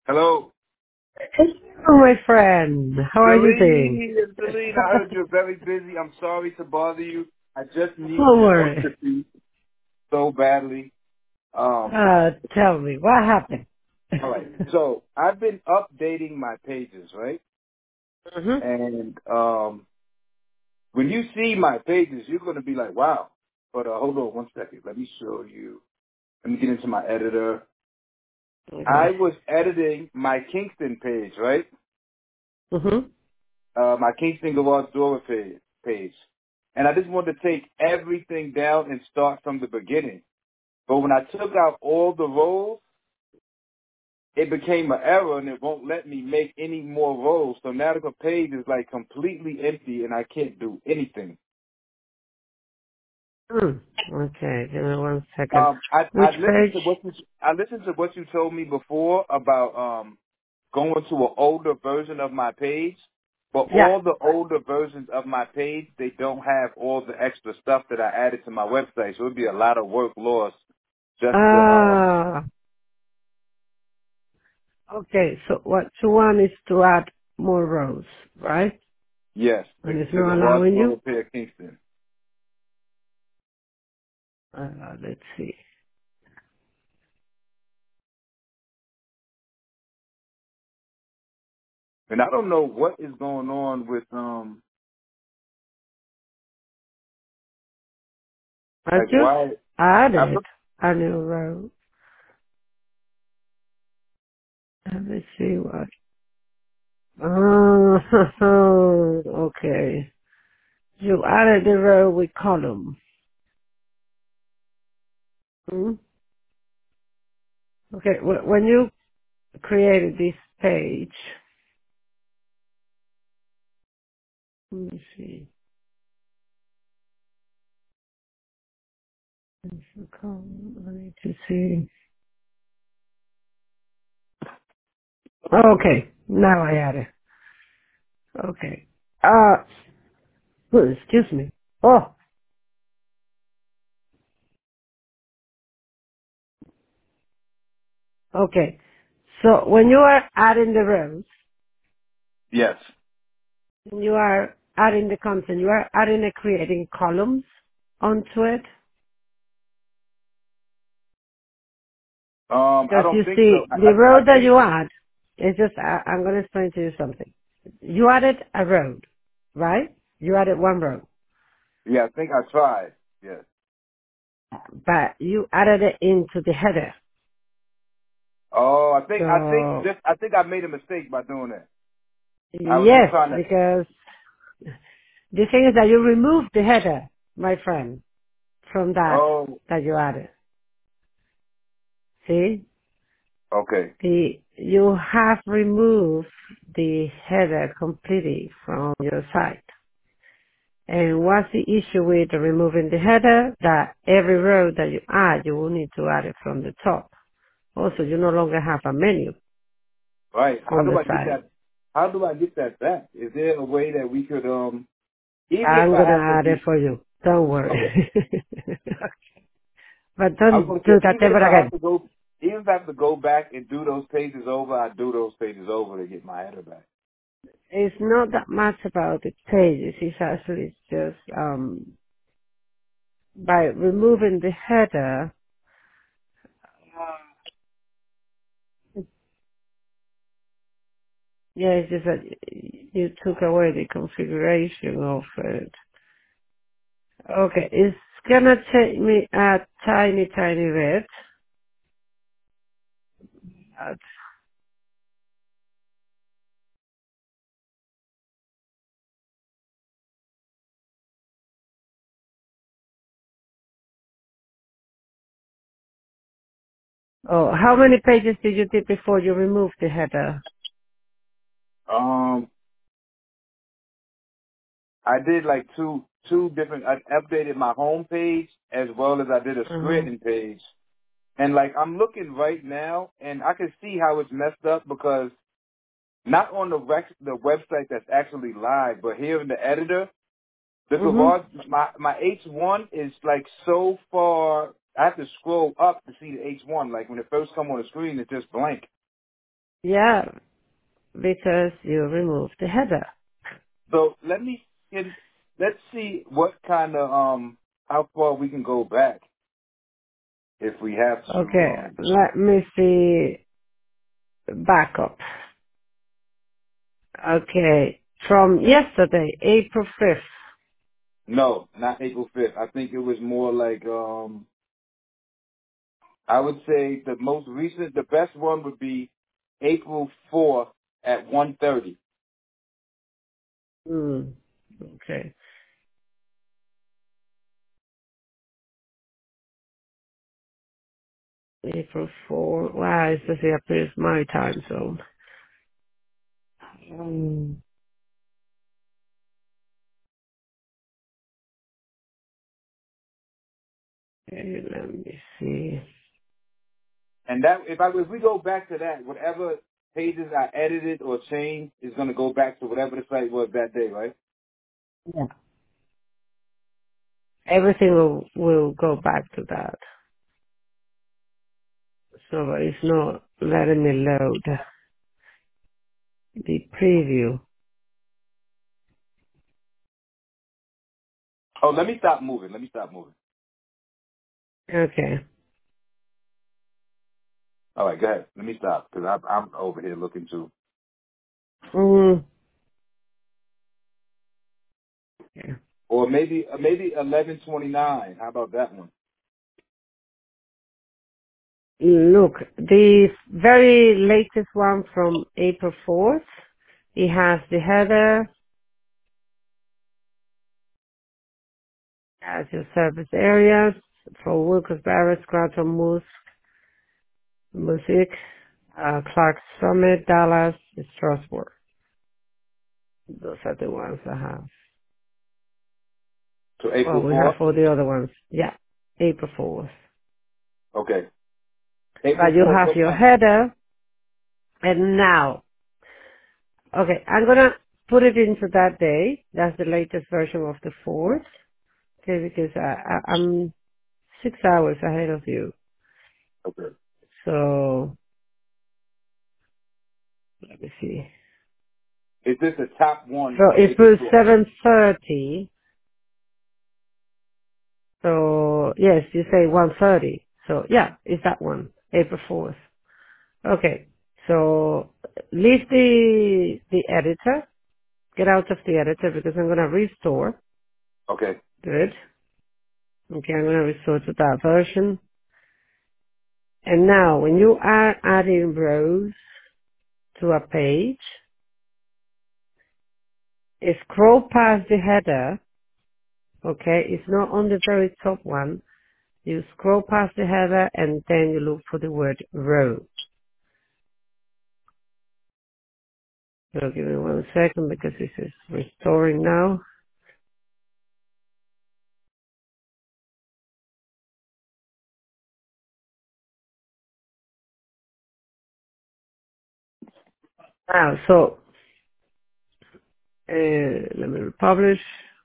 Hello. Hello, my friend. How are you doing? Celine, I heard you're very busy. I'm sorry to bother you. I just need Don't to work worry. with you so badly. Tell me, what happened? All right. So I've been updating my pages, right? Mhm. And when you see my pages, you're going to be like, wow. But hold on one second. Let me show you. Let me get into my editor. I Okay. was editing my Kingston page, right? Mhm. My Kingston Garage Door page. And I just wanted to take everything down and start from the beginning. But when I took out all the rows, it became an error and it won't let me make any more rows. So now the page is like completely empty and I can't do anything. Okay. Give me 1 second. I Which listened page? to what you told me before about going to an older version of my page. But Yeah. all the older versions of my page, they don't have all the extra stuff that I added to my website. So it'd be a lot of work lost just to Ah. Okay. So what you want is to add more rows, right? yes, And it's the not garage allowing door you. repair Kingston. Let's see. And I don't know what is going on with I like just why I added look a new row. Let me see what. Oh, okay. You added the row with column. Hmm? Okay, when you created this page, let me see. There's a column. I need to see. Okay, now I add it. Okay. Excuse me. Oh, okay. So when you are adding the rows, yes. you are adding the content, you are adding and creating columns onto it. I Because don't you think so. see, the I road that think you add, it's just, I'm going to explain to you something. You added a road, right? You added one road, yeah, I think I tried. Yes. but you added it into the header. Oh, So, I think I made a mistake by doing that. I was just yes, trying to. because the thing is that you removed the header, my friend, from Oh, that you added. See? okay. You have removed the header completely from your site. And what's the issue with removing the header? That every row that you add, you will need to add it from the top. Also, you no longer have a menu Right. How on do the I get site. that? How do I get that back? Is there a way that we could even if I'm I gonna have to add it be for you. Don't worry. okay? But I was don't going to do say that even ever if I have again. to go, even if I have to go back and do those pages over, I do those pages over to get my header back. It's not that much about the pages. It's actually just by removing the header. Yeah, it's just that you took away the configuration of it. Okay, it's gonna take me a tiny, tiny bit. Oh, how many pages did you do before you removed the header? Um, I did like two different. I updated my home page as well as I did a Uh-huh. Scranton page. And like I'm looking right now, and I can see how it's messed up because not on the website that's actually live, but here in the editor, the Mhm. garage, my H1 is like so far. I have to scroll up to see the H1. Like when it first come on the screen, it's just blank. Yeah, because you removed the header. So let's see what kind of how far we can go back if we have to. Okay, let me see backup. Okay, from yesterday, April 5th. No, not April 5th. I think it was more like I would say the most recent, the best one would be April 4th at 1:30. Hmm. Okay. April 4. Wow, it says it appears my time zone. Hmm. Okay, let me see. And that if we go back to that, whatever pages I edited or changed is going to go back to whatever the site was that day, right? Yeah. Everything will go back to that. So it's not letting me load the preview. Oh, let me stop moving. Okay. All right, go ahead. Let me stop because I'm over here looking too. Mm. Yeah. Or maybe 11:29. How about that one? Look, the very latest one from April 4th, it has the header as your service areas for Wilkes-Barre, Scranton, Moose, Music, Clark Summit, Dallas, Strasbourg. Those are the ones I have. So Well, April we have 4th. all the other ones. Yeah, April 4th. Okay. But April you 4th. have What your time? header, and now, okay, I'm gonna put it into that day. That's the latest version of the 4th. Okay, because I'm 6 hours ahead of you. Okay. So, let me see. Is this the top one So of it April was 4th? 7:30. So yes, you say 1:30. So yeah, it's that one, April 4th. Okay. So leave the editor. Get out of the editor because I'm gonna restore. Okay. Good. Okay, I'm gonna restore to that version. And now when you are adding rows to a page, scroll past the header. Okay, it's not on the very top one. You scroll past the header and then you look for the word row. So give me 1 second because this is restoring now. So let me republish.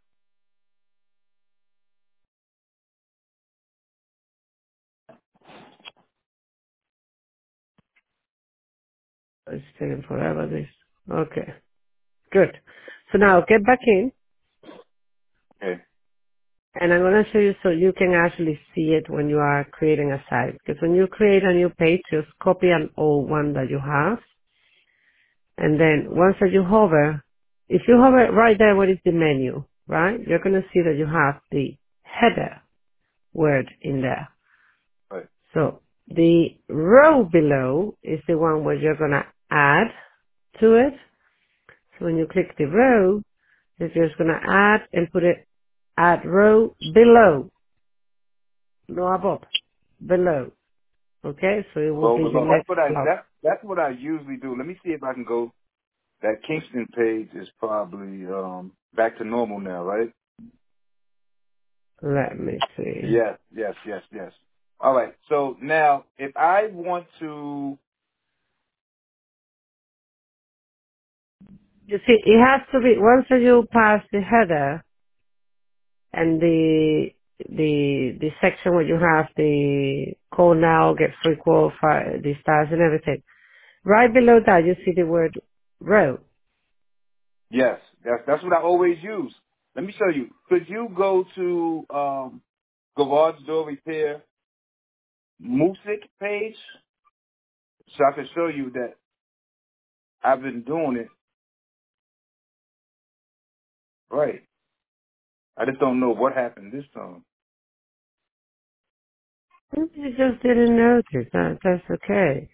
It's taking forever this. Okay, good. So now get back in Okay. and I'm going to show you so you can actually see it when you are creating a site. Because when you create a new page, just copy an old one that you have. And then once that you hover, if you hover right there, what is the menu, right? You're going to see that you have the header word in there. Right. So the row below is the one where you're going to add to it. So when you click the row, you're just going to add and put it add row below, no above, below. Okay, so it will Well, be the that's next what I block. that's what I usually do. Let me see if I can go. That Kingston page is probably back to normal now, right? Let me see. Yes. All right. So now, if I want to, You see, it has to be, once you pass the header and the section where you have the call now, get free qualified, the stars and everything, Right below that, you see the word row. Yes, that's what I always use. Let me show you. Could you go to Garage Door Repair Music page so I can show you that I've been doing it right. I just don't know what happened this time. You just didn't notice. That's okay.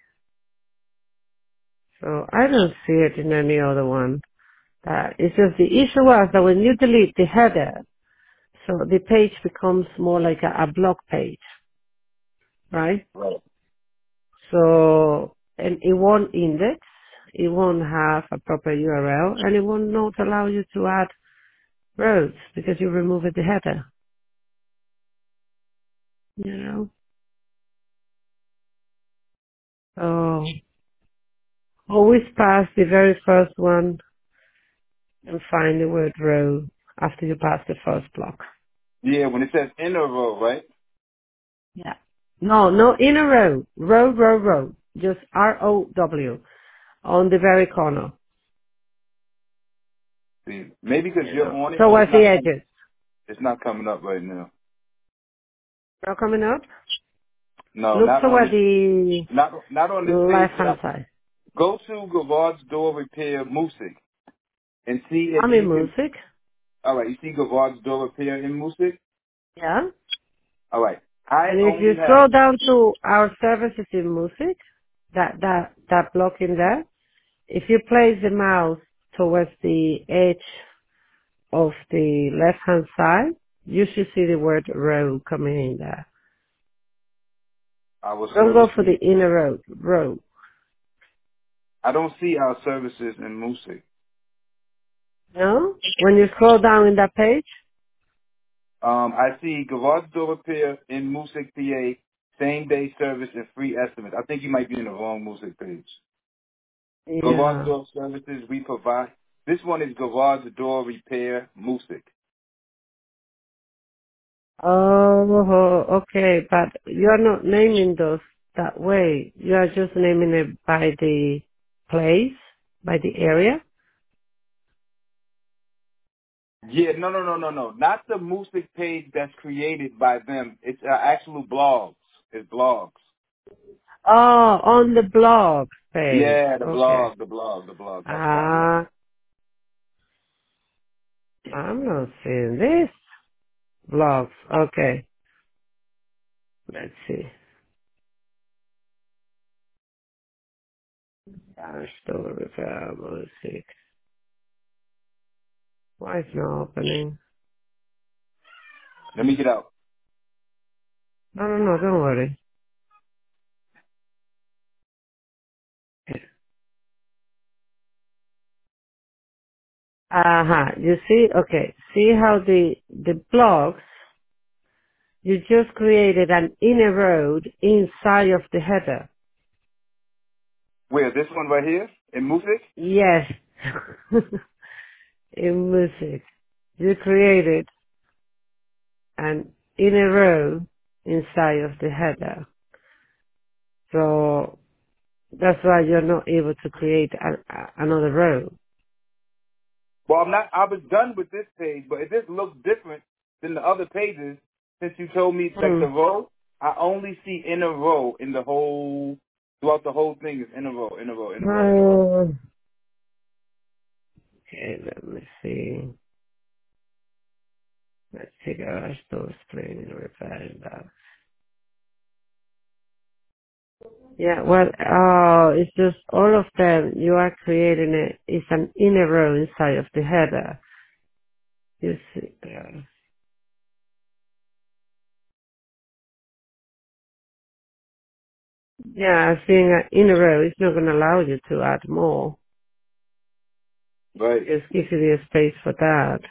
So I don't see it in any other one. It's just the issue was that when you delete the header, so the page becomes more like a blog page, right? Right. So, and it won't index, it won't have a proper URL, and it will not allow you to add rows because you removed the header, you know? So, always pass the very first one and find the word row after you pass the first block. Yeah, when it says in a row, right? Yeah. No, in a row. Row. Just ROW on the very corner. See, maybe because You you're know. on it, but Towards the edges. it's not coming up right now. Now coming up. No, Look not on toward this. the Not on this page. left But hand side. go to Garage Door Repair Music and see if I'm in you can. music. All right, you see Garage Door Repair in Music. Yeah. All right, I And if you only have. scroll down to our services in music, that block in there, if you place the mouse towards the edge of the left hand side, you should see the word row coming in there. Our Don't go for the services. inner row. I don't see our services in Music. No? When you scroll down in that page? I see Garage Door Repair in Music PA, same day service and free estimates. I think you might be in the wrong Music page. Garage Yeah. Door Services we provide. This one is Garage Door Repair Music. Oh, okay, but you're not naming those that way. You are just naming it by the place, by the area. Yeah, no. Not the Music page that's created by them. It's actual blogs. It's blogs. Oh, on the blog page. Yeah, the Okay. blog, the blog, the blog. That's why, yeah. Ah, I'm not seeing this. Blogs. Okay. Let's see. Store repair music. Why is not opening? Let me get out. No, don't worry. You see, okay, see how the blocks, you just created an inner road inside of the header. Where, this one right here? In Music? Yes. In music. You created an inner row inside of the header. So that's why you're not able to create another row. Well, I was done with this page, but it just looks different than the other pages since you told me, like Hmm. the row, I only see in a row in the whole, throughout the whole thing is in a row, in a row, in a row, in a row. Oh, okay, let me see. Let's figure out those three repairing that. Yeah, well, it's just all of them, you are creating it's an inner row inside of the header. You see, yeah, seeing an inner row, it's not going to allow you to add more. Right. Just gives you the space for that.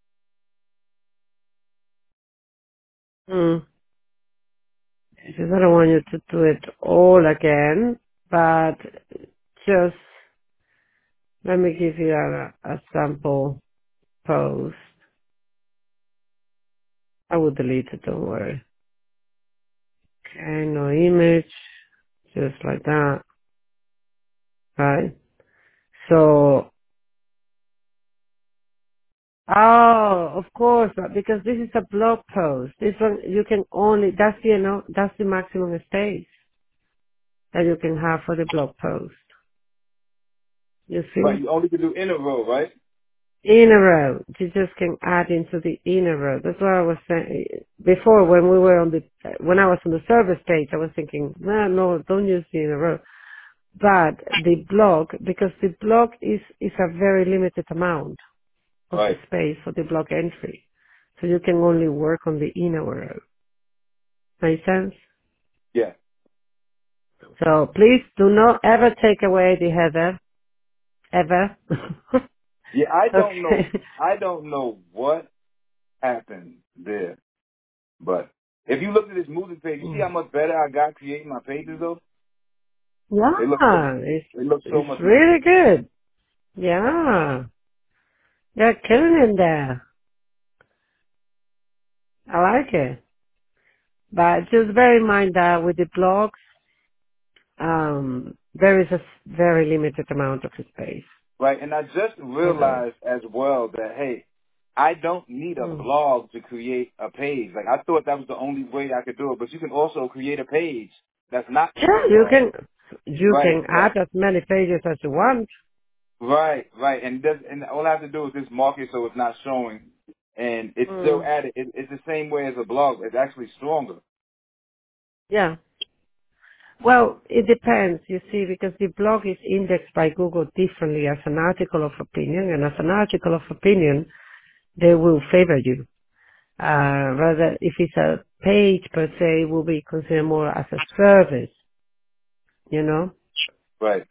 Hmm. Because I don't want you to do it all again, but just let me give you a sample post. I will delete it, don't worry. Okay, no image, just like that. right? So, oh, of course, because this is a blog post. This one, you can only, that's the, that's the maximum space that you can have for the blog post. You Right. see? You only can do in a row, right? In a row. You just can add into the inner row. That's what I was saying. Before, when we were when I was on the service page, I was thinking, no, don't use the inner row. But the blog, because the blog is a very limited amount of Right. space for the blog entry. So you can only work on the inner row. Make sense? Yeah. So please do not ever take away the header. Ever. Yeah. I don't know. Okay. I don't know what happened there, but if you look at this moving page, you see how much better I got creating my pages though. They look. Yeah, They look so it's much nicer. really good. Yeah, you're killing it there. I like it. But just bear in mind that with the blogs, there is a very limited amount of space. Right. And I just You know. realized as well that, hey, I don't need a Mm. blog to create a page. Like, I thought that was the only way I could do it, but you can also create a page that's not in Yeah, a blog. you Right, can right, add as many pages as you want. right, right. And all I have to do is just mark it so it's not showing, and it's still Mm. added. It's the same way as a blog. It's actually stronger. Yeah. Well, it depends, you see, because the blog is indexed by Google differently as an article of opinion, and as an article of opinion, they will favor you. Rather, if it's a page per se, it will be considered more as a service, you know? Right,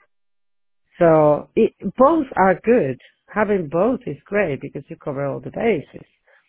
So both are good. Having both is great because you cover all the bases.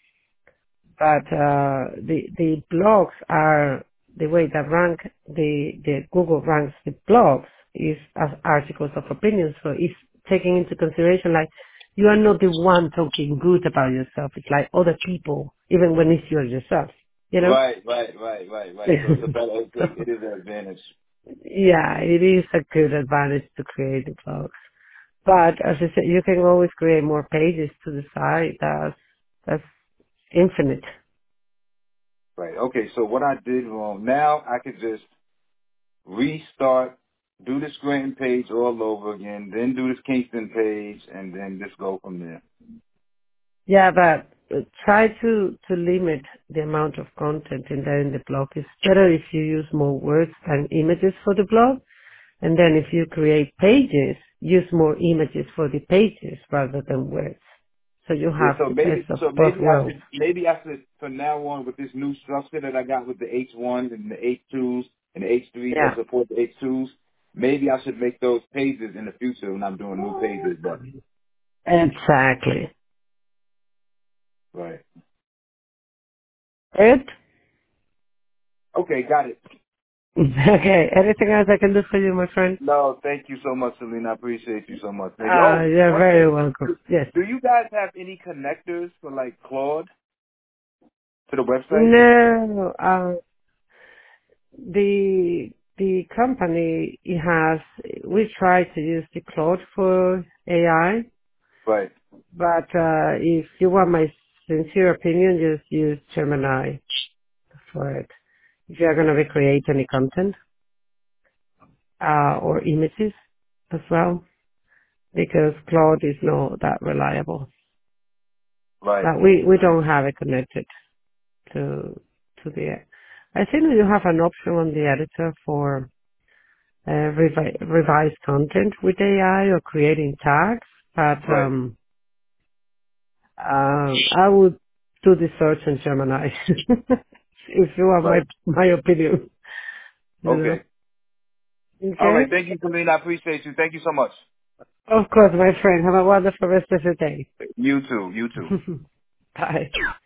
But the blogs are the way that the Google ranks the blogs is as articles of opinion. So it's taking into consideration like you are not the one talking good about yourself. It's like other people, even when it's yourself, you know? right, right, right, right, right. So it's a better. So, It is an advantage. yeah, it is a good advantage to create the blogs. But as I said, you can always create more pages to the site. That's infinite. Right. Okay. So what I did wrong. Now I could just restart, do the Scranton page all over again, then do this Kingston page, and then just go from there. Yeah, but try to limit the amount of content in the blog. It's better if you use more words than images for the blog. And then if you create pages, use more images for the pages rather than words. So you Yeah, have so the maybe best of so both maybe I worlds. should from now on with this new structure that I got with the H1s and the H2s and the H3s that Yeah, support the H2s, maybe I should make those pages in the future when I'm doing new pages. But exactly. right, Good? okay, got it. Okay. Anything else I can do for you, my friend? No, thank you so much, Selena. I appreciate you so much. Thank you. Oh, You're one very thing. welcome. Yes. Do you guys have any connectors for like Claude to the website? No, the company it has, we try to use the Claude for AI, Right, but if you want my sincere opinion, just use Gemini for it. If you're going to recreate any content or images as well, because Claude is not that reliable. right, But we don't have it connected to the. I think you have an option on the editor for revise content with AI or creating tags, but right. I would do the search in Gemini if you want Right. my opinion. You know. Okay. All right. Okay. Thank you, Selena. I appreciate you. Thank you so much. Of course, my friend. Have a wonderful rest of your day. You too. You too. Bye.